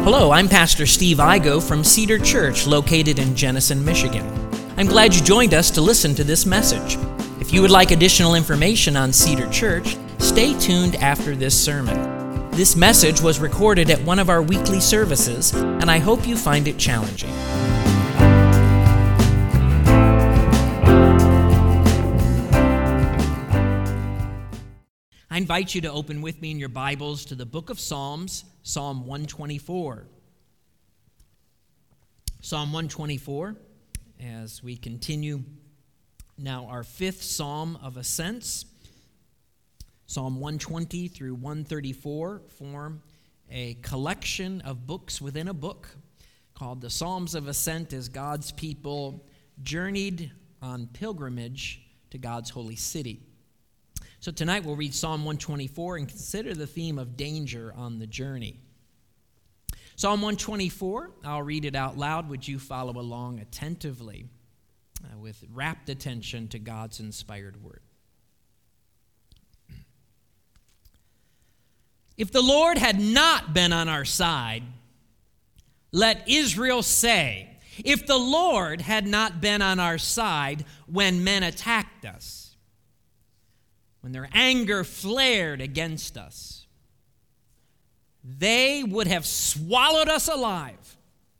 Hello, I'm Pastor Steve Igo from Cedar Church, located in Jenison, Michigan. I'm glad you joined us to listen to this message. If you would like additional information on Cedar Church, stay tuned after this sermon. This message was recorded at one of our weekly services, and I hope you find it challenging. I invite you to open with me in your Bibles to the book of Psalms, Psalm 124. Psalm 124, as we continue now our fifth Psalm of Ascents. Psalm 120 through 134 form a collection of books within a book called the Psalms of Ascent, as God's people journeyed on pilgrimage to God's holy city. So tonight we'll read Psalm 124 and consider the theme of danger on the journey. Psalm 124, I'll read it out loud. Would you follow along attentively with rapt attention to God's inspired word? If the Lord had not been on our side, let Israel say, if the Lord had not been on our side when men attacked us, when their anger flared against us, they would have swallowed us alive.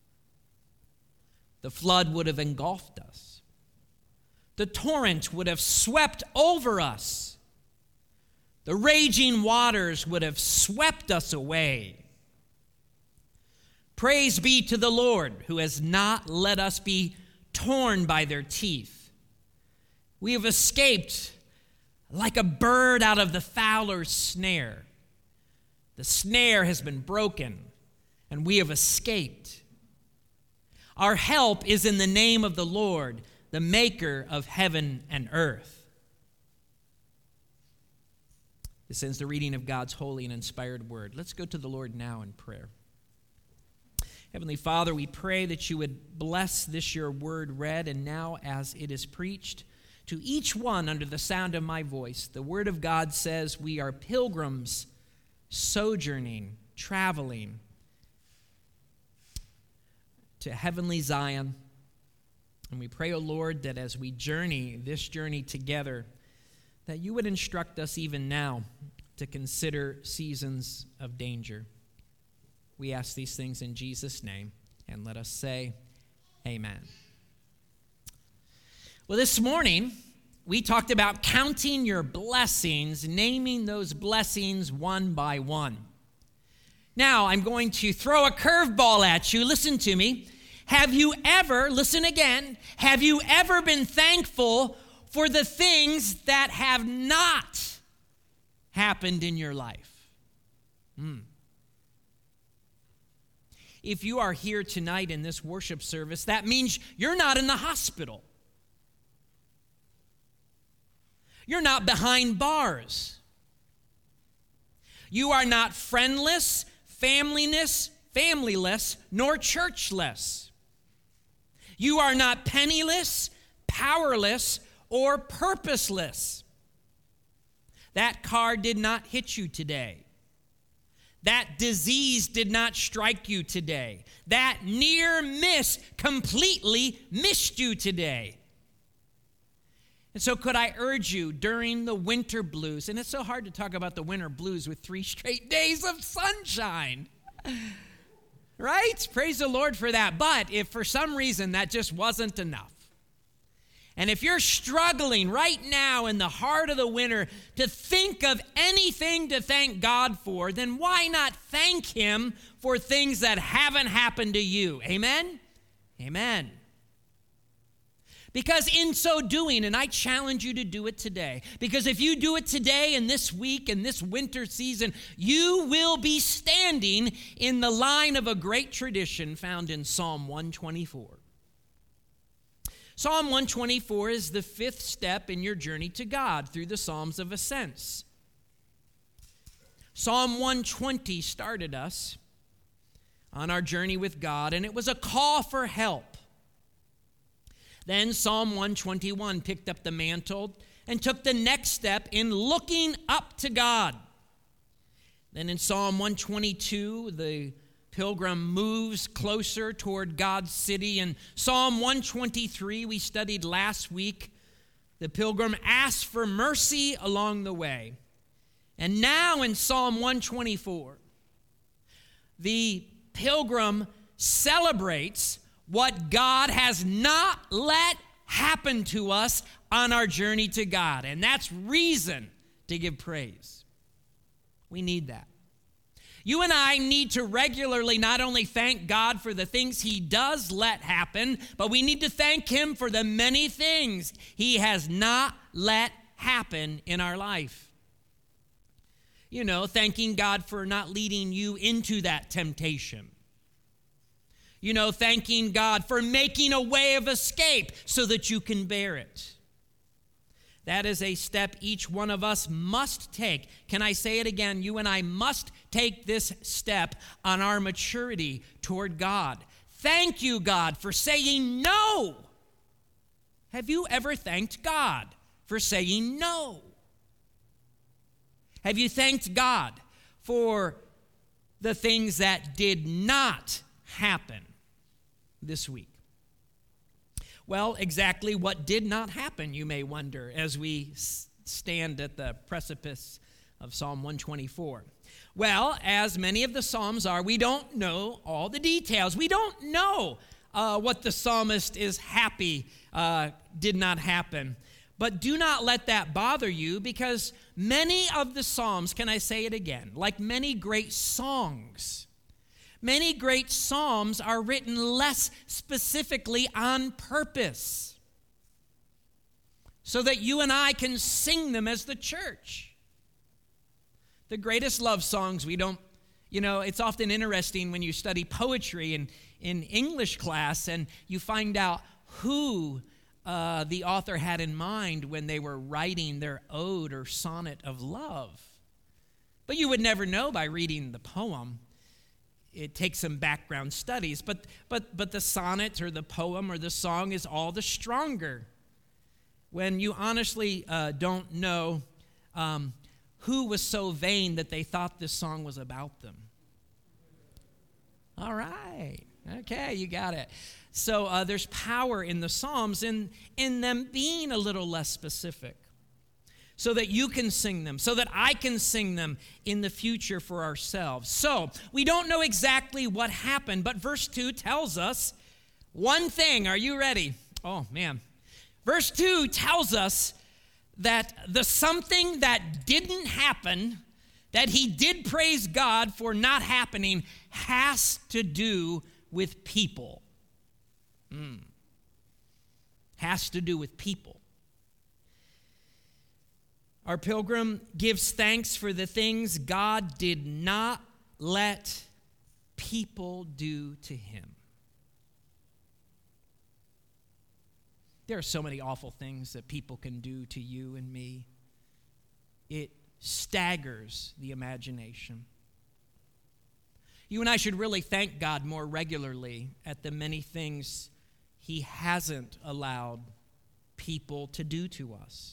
The flood would have engulfed us. The torrent would have swept over us. The raging waters would have swept us away. Praise be to the Lord, who has not let us be torn by their teeth. We have escaped like a bird out of the fowler's snare. The snare has been broken, and we have escaped. Our help is in the name of the Lord, the maker of heaven and earth. This ends the reading of God's holy and inspired word. Let's go to the Lord now in prayer. Heavenly Father, we pray that you would bless this your word read, and now as it is preached, to each one under the sound of my voice, the word of God says we are pilgrims, sojourning, traveling to heavenly Zion. And we pray, O Lord, that as we journey this journey together, that you would instruct us even now to consider seasons of danger. We ask these things in Jesus' name, and let us say, amen. Well, this morning, we talked about counting your blessings, naming those blessings one by one. Now, I'm going to throw a curveball at you. Listen to me. Have you ever been thankful for the things that have not happened in your life? If you are here tonight in this worship service, that means you're not in the hospital. You're not behind bars. You are not friendless, familyless, nor churchless. You are not penniless, powerless, or purposeless. That car did not hit you today. That disease did not strike you today. That near miss completely missed you today. And so could I urge you during the winter blues, and it's so hard to talk about the winter blues with 3 straight days of sunshine, right? Praise the Lord for that. But if for some reason that just wasn't enough, and if you're struggling right now in the heart of the winter to think of anything to thank God for, then why not thank him for things that haven't happened to you? Amen? Amen. Because in so doing, and I challenge you to do it today, because if you do it today and this week and this winter season, you will be standing in the line of a great tradition found in Psalm 124. Psalm 124 is the 5th step in your journey to God through the Psalms of Ascents. Psalm 120 started us on our journey with God, and it was a call for help. Then Psalm 121 picked up the mantle and took the next step in looking up to God. Then in Psalm 122, the pilgrim moves closer toward God's city. In Psalm 123, we studied last week, the pilgrim asks for mercy along the way. And now in Psalm 124, the pilgrim celebrates what God has not let happen to us on our journey to God. And that's reason to give praise. We need that. You and I need to regularly not only thank God for the things he does let happen, but we need to thank him for the many things he has not let happen in our life. You know, thanking God for not leading you into that temptation. You know, thanking God for making a way of escape so that you can bear it. That is a step each one of us must take. Can I say it again? You and I must take this step on our maturity toward God. Thank you, God, for saying no. Have you ever thanked God for saying no? Have you thanked God for the things that did not happen this week? Well, exactly what did not happen, you may wonder, as we stand at the precipice of Psalm 124. Well, as many of the Psalms are, we don't know all the details. We don't know what the psalmist is happy did not happen. But do not let that bother you, because many of the Psalms, can I say it again, like many great songs, many great psalms are written less specifically on purpose so that you and I can sing them as the church. The greatest love songs, it's often interesting when you study poetry in English class and you find out who the author had in mind when they were writing their ode or sonnet of love. But you would never know by reading the poem. It takes some background studies, but the sonnet or the poem or the song is all the stronger when you honestly don't know who was so vain that they thought this song was about them. All right. Okay, you got it. So there's power in the Psalms in them being a little less specific so that you can sing them, so that I can sing them in the future for ourselves. So we don't know exactly what happened, but verse 2 tells us one thing. Are you ready? Oh, man. Verse 2 tells us that the something that didn't happen, that he did praise God for not happening, has to do with people. Has to do with people. Our pilgrim gives thanks for the things God did not let people do to him. There are so many awful things that people can do to you and me. It staggers the imagination. You and I should really thank God more regularly at the many things he hasn't allowed people to do to us.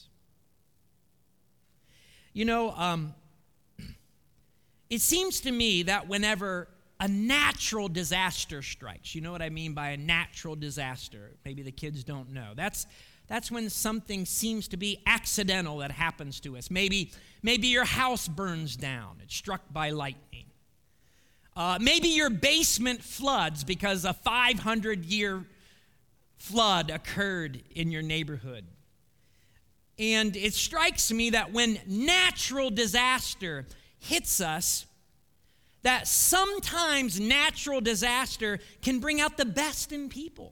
You know, it seems to me that whenever a natural disaster strikes, you know what I mean by a natural disaster? Maybe the kids don't know. That's when something seems to be accidental that happens to us. Maybe your house burns down. It's struck by lightning. Maybe your basement floods because a 500-year flood occurred in your neighborhood. And it strikes me that when natural disaster hits us, that sometimes natural disaster can bring out the best in people.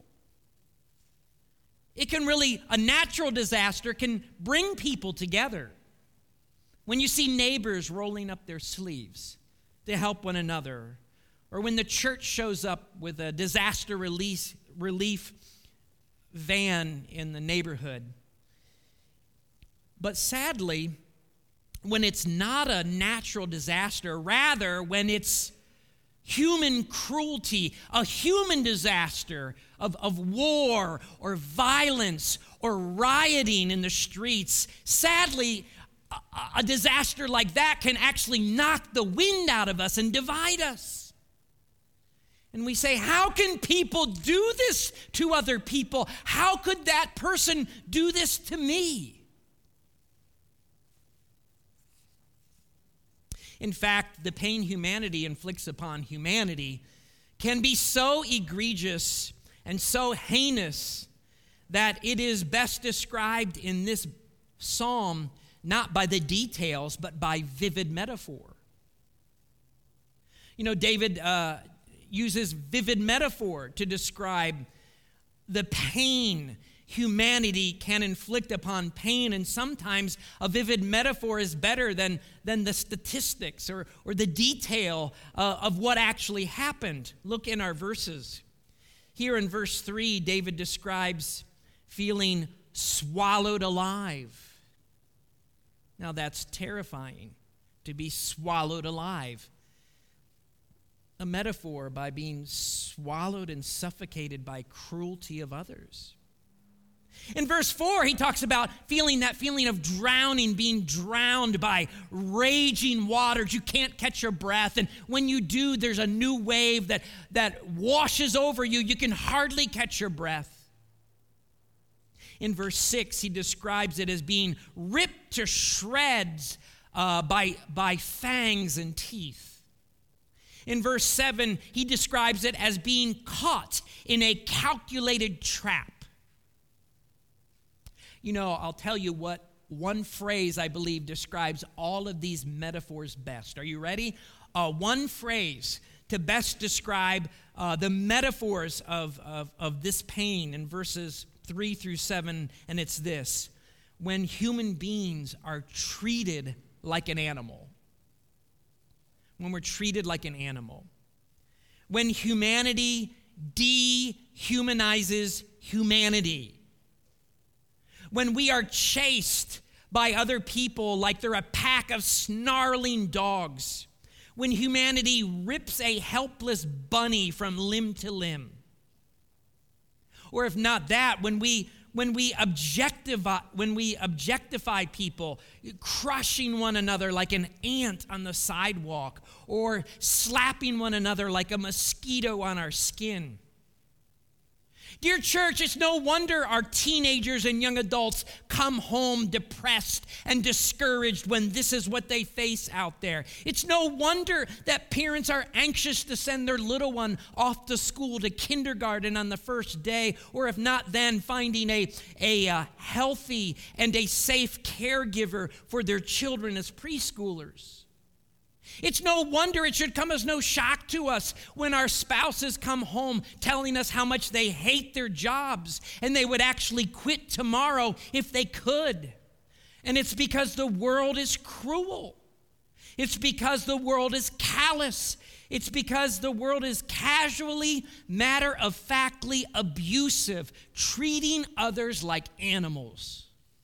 A natural disaster can bring people together. When you see neighbors rolling up their sleeves to help one another, or when the church shows up with a disaster relief van in the neighborhood. But sadly, when it's not a natural disaster, rather when it's human cruelty, a human disaster of war or violence or rioting in the streets, sadly, a disaster like that can actually knock the wind out of us and divide us. And we say, how can people do this to other people? How could that person do this to me? In fact, the pain humanity inflicts upon humanity can be so egregious and so heinous that it is best described in this psalm not by the details, but by vivid metaphor. You know, David uses vivid metaphor to describe the pain humanity can inflict upon pain, and sometimes a vivid metaphor is better than the statistics or the detail of what actually happened. Look in our verses. Here in verse 3, David describes feeling swallowed alive. Now that's terrifying, to be swallowed alive. A metaphor by being swallowed and suffocated by cruelty of others. In verse 4, he talks about feeling that feeling of drowning, being drowned by raging waters. You can't catch your breath, and when you do, there's a new wave that washes over you. You can hardly catch your breath. In verse 6, he describes it as being ripped to shreds by fangs and teeth. In verse 7, he describes it as being caught in a calculated trap. You know, I'll tell you what one phrase I believe describes all of these metaphors best. Are you ready? One phrase to best describe the metaphors of this pain in verses 3 through 7, and it's this: when human beings are treated like an animal. When we're treated like an animal. When humanity dehumanizes humanity. When we are chased by other people like they're a pack of snarling dogs. When humanity rips a helpless bunny from limb to limb. Or if not that, when we objectify people, crushing one another like an ant on the sidewalk, or slapping one another like a mosquito on our skin. Dear church, it's no wonder our teenagers and young adults come home depressed and discouraged when this is what they face out there. It's no wonder that parents are anxious to send their little one off to school, to kindergarten on the first day, or if not then, finding a healthy and a safe caregiver for their children as preschoolers. It's no wonder, it should come as no shock to us when our spouses come home telling us how much they hate their jobs and they would actually quit tomorrow if they could. And it's because the world is cruel. It's because the world is callous. It's because the world is casually, matter-of-factly abusive, treating others like animals.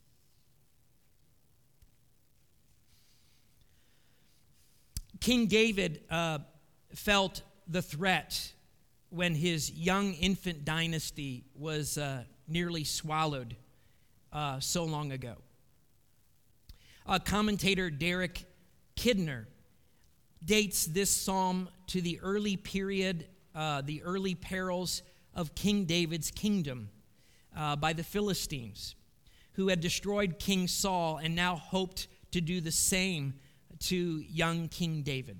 King David felt the threat when his young infant dynasty was nearly swallowed so long ago. Commentator Derek Kidner dates this psalm to the early period, the early perils of King David's kingdom by the Philistines, who had destroyed King Saul and now hoped to do the same to young King David.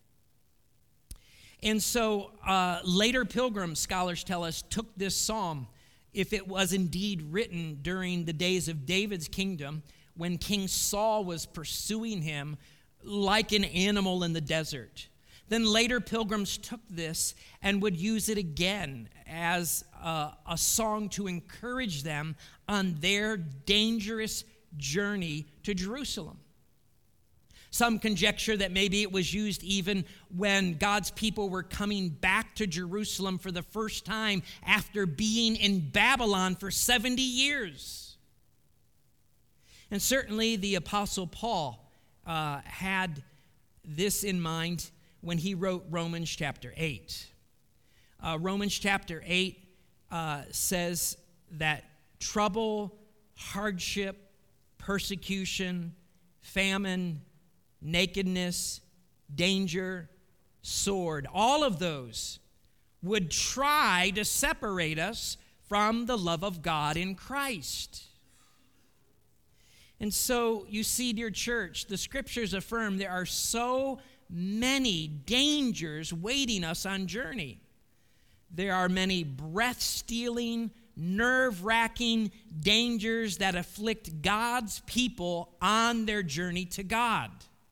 And so later pilgrim scholars tell us took this psalm, if it was indeed written during the days of David's kingdom, when King Saul was pursuing him like an animal in the desert. Then later pilgrims took this and would use it again as a song to encourage them on their dangerous journey to Jerusalem. Some conjecture that maybe it was used even when God's people were coming back to Jerusalem for the first time after being in Babylon for 70 years. And certainly the Apostle Paul had this in mind when he wrote Romans chapter 8. Romans chapter 8 says that trouble, hardship, persecution, famine, nakedness, danger, sword, all of those would try to separate us from the love of God in Christ. And so, you see, dear church, the scriptures affirm there are so many dangers waiting us on journey. There are many breath-stealing, nerve-wracking dangers that afflict God's people on their journey to God.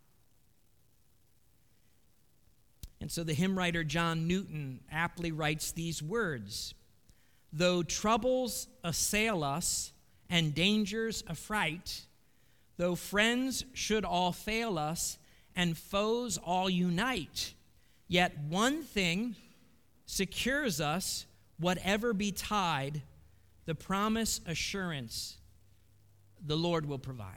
And so the hymn writer John Newton aptly writes these words: "Though troubles assail us and dangers affright, though friends should all fail us and foes all unite, yet one thing secures us, whatever betide, the promise assurance, the Lord will provide."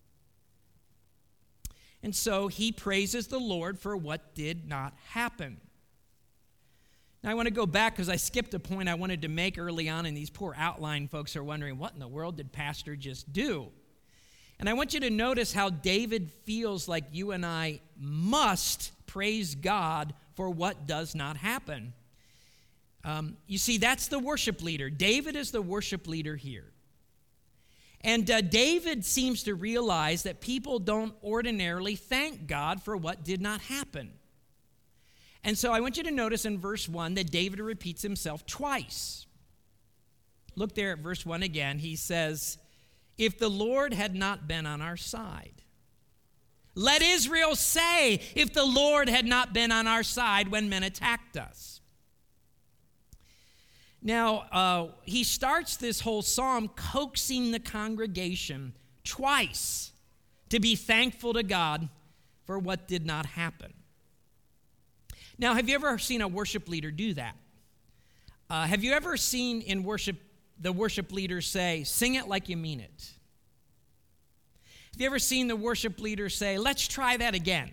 And so he praises the Lord for what did not happen. Now I want to go back because I skipped a point I wanted to make early on, and these poor outline folks are wondering, what in the world did Pastor just do? And I want you to notice how David feels like you and I must praise God for what does not happen. You see, that's the worship leader. David is the worship leader here. And David seems to realize that people don't ordinarily thank God for what did not happen. And so I want you to notice in verse 1 that David repeats himself twice. Look there at verse 1 again. He says, "If the Lord had not been on our side." Let Israel say, if the Lord had not been on our side when men attacked us. Now, he starts this whole psalm coaxing the congregation twice to be thankful to God for what did not happen. Now, have you ever seen a worship leader do that? Have you ever seen in worship the worship leader say, "Sing it like you mean it"? Have you ever seen the worship leader say, "Let's try that again"?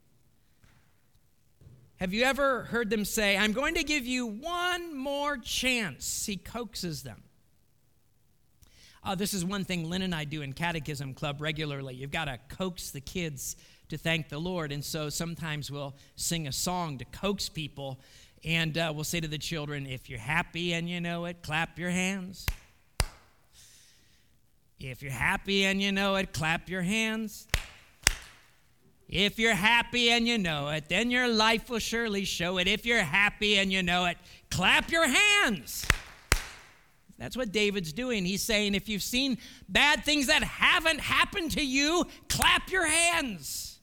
Have you ever heard them say, "I'm going to give you one more chance"? He coaxes them. This is one thing Lynn and I do in Catechism Club regularly. You've got to coax the kids to thank the Lord. And so sometimes we'll sing a song to coax people. And we'll say to the children, "If you're happy and you know it, clap your hands. If you're happy and you know it, clap your hands. If you're happy and you know it, then your life will surely show it. If you're happy and you know it, clap your hands." That's what David's doing. He's saying, if you've seen bad things that haven't happened to you, clap your hands.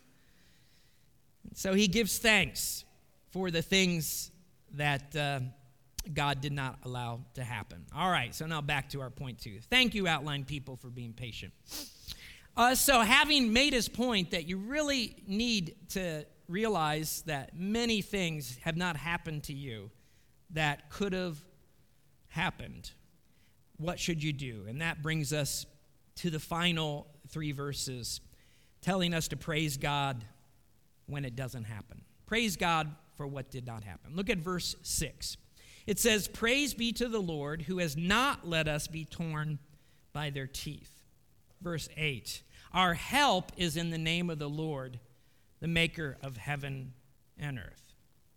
So he gives thanks for the things that God did not allow to happen. All right, so now back to our point 2. Thank you, outline people, for being patient. So having made his point that you really need to realize that many things have not happened to you that could have happened, what should you do? And that brings us to the final 3 verses, telling us to praise God when it doesn't happen. Praise God for what did not happen. Look at verse 6. It says, "Praise be to the Lord who has not let us be torn by their teeth." Verse 8. "Our help is in the name of the Lord, the maker of heaven and earth."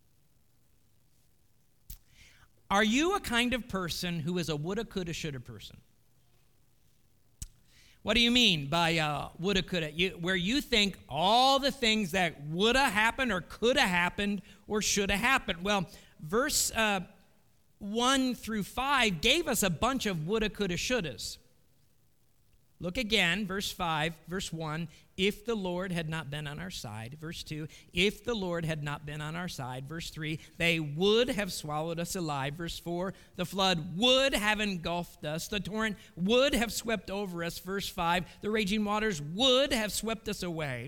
Are you a kind of person who is a woulda, coulda, shoulda person? What do you mean by woulda, coulda? Where you think all the things that woulda happened or coulda happened or shoulda happened. Well, verse 1 through 5 gave us a bunch of woulda, coulda, shouldas. Look again, verse 5, verse 1, "If the Lord had not been on our side." Verse 2, "If the Lord had not been on our side." Verse 3, "They would have swallowed us alive." Verse 4, "The flood would have engulfed us. The torrent would have swept over us." Verse 5, "The raging waters would have swept us away."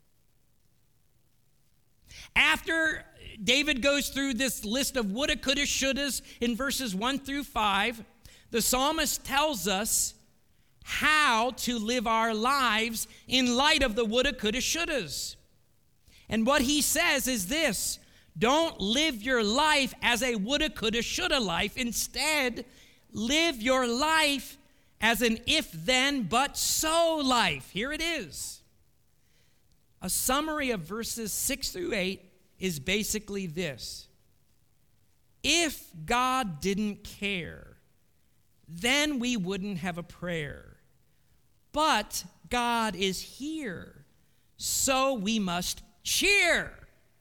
After David goes through this list of woulda, coulda, shouldas in verses 1 through 5, the psalmist tells us how to live our lives in light of the woulda, coulda, shouldas. And what he says is this: don't live your life as a woulda, coulda, shoulda life. Instead, live your life as an if-then, but-so life. Here it is. A summary of verses 6 through 8 is basically this: If God didn't care, then we wouldn't have a prayer. But God is here, so we must cheer.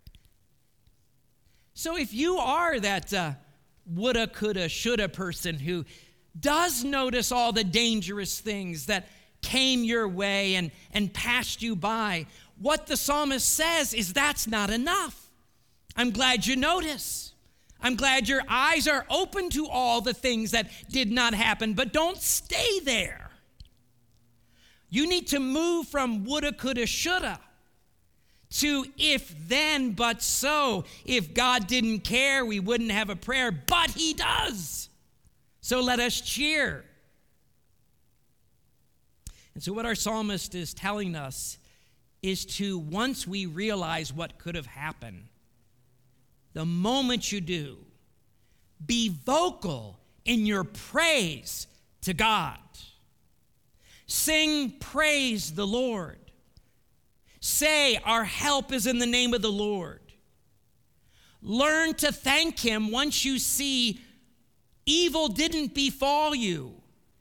So if you are that woulda, coulda, shoulda person who does notice all the dangerous things that came your way and passed you by, what the psalmist says is that's not enough. I'm glad you notice. I'm glad your eyes are open to all the things that did not happen, but don't stay there. You need to move from woulda, coulda, shoulda to if then, but so. If God didn't care, we wouldn't have a prayer, but he does. So let us cheer. And so what our psalmist is telling us is to, once we realize what could have happened, the moment you do, be vocal in your praise to God. Sing praise the Lord. Say, our help is in the name of the Lord. Learn to thank him once you see evil didn't befall you.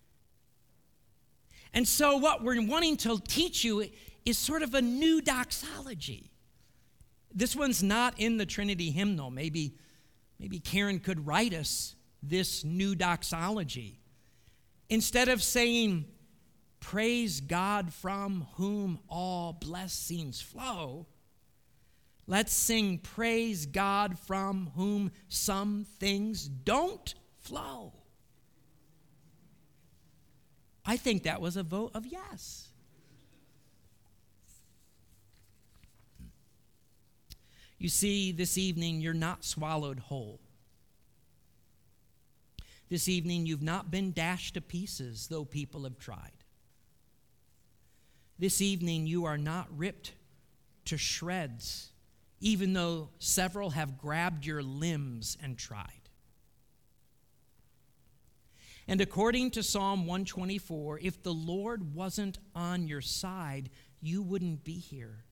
And so what we're wanting to teach you is sort of a new doxology. This one's not in the Trinity hymnal. Maybe Karen could write us this new doxology. Instead of saying, praise God from whom all blessings flow, let's sing praise God from whom some things don't flow. I think that was a vote of yes. You see, this evening, you're not swallowed whole. This evening, you've not been dashed to pieces, though people have tried. This evening, you are not ripped to shreds, even though several have grabbed your limbs and tried. And according to Psalm 124, if the Lord wasn't on your side, you wouldn't be here.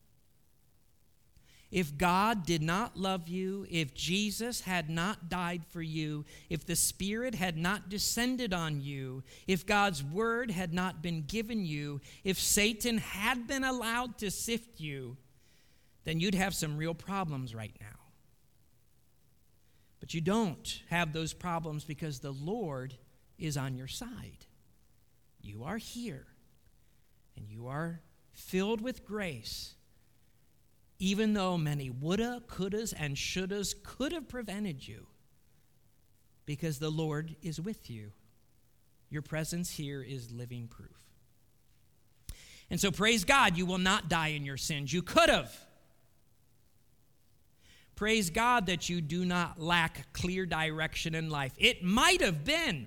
If God did not love you, if Jesus had not died for you, if the Spirit had not descended on you, if God's word had not been given you, if Satan had been allowed to sift you, then you'd have some real problems right now. But you don't have those problems because the Lord is on your side. You are here, and you are filled with grace. Even though many woulda, couldas, and shouldas could have prevented you, because the Lord is with you. Your presence here is living proof. And so praise God, you will not die in your sins. You could have. Praise God that you do not lack clear direction in life. It might have been.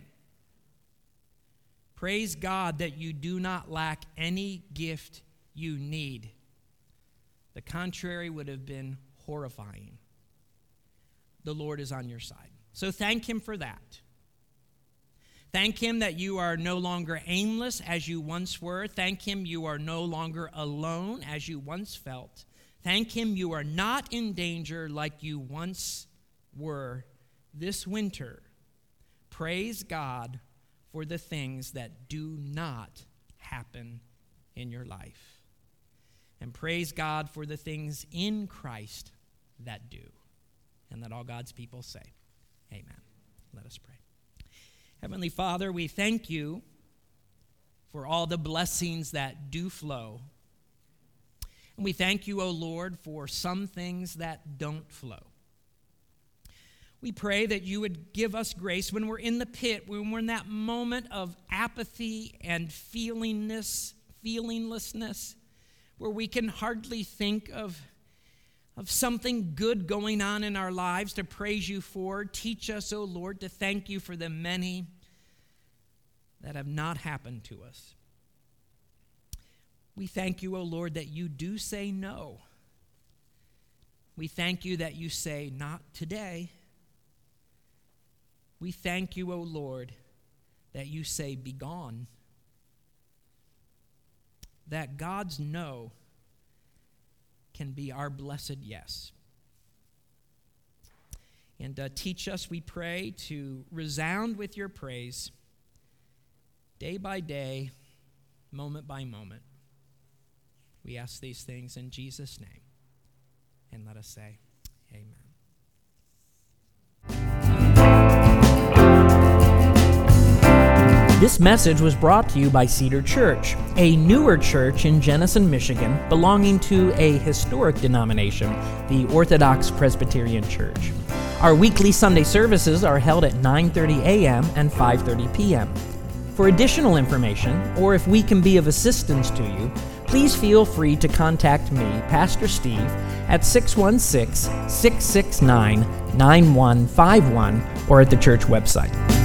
Praise God that you do not lack any gift you need. The contrary would have been horrifying. The Lord is on your side. So thank him for that. Thank him that you are no longer aimless as you once were. Thank him you are no longer alone as you once felt. Thank him you are not in danger like you once were this winter. Praise God for the things that do not happen in your life. And praise God for the things in Christ that do. And let all God's people say, amen. Let us pray. Heavenly Father, we thank you for all the blessings that do flow. And we thank you, O Lord, for some things that don't flow. We pray that you would give us grace when we're in the pit, when we're in that moment of apathy and feelinglessness, where we can hardly think of something good going on in our lives to praise you for. Teach us, O Lord, to thank you for the many that have not happened to us. We thank you, O Lord, that you do say no. We thank you that you say, not today. We thank you, O Lord, that you say, be gone. That God's no can be our blessed yes. And teach us, we pray, to resound with your praise day by day, moment by moment. We ask these things in Jesus' name. And let us say, amen. This message was brought to you by Cedar Church, a newer church in Jenison, Michigan, belonging to a historic denomination, the Orthodox Presbyterian Church. Our weekly Sunday services are held at 9:30 a.m. and 5:30 p.m. For additional information, or if we can be of assistance to you, please feel free to contact me, Pastor Steve, at 616-669-9151 or at the church website.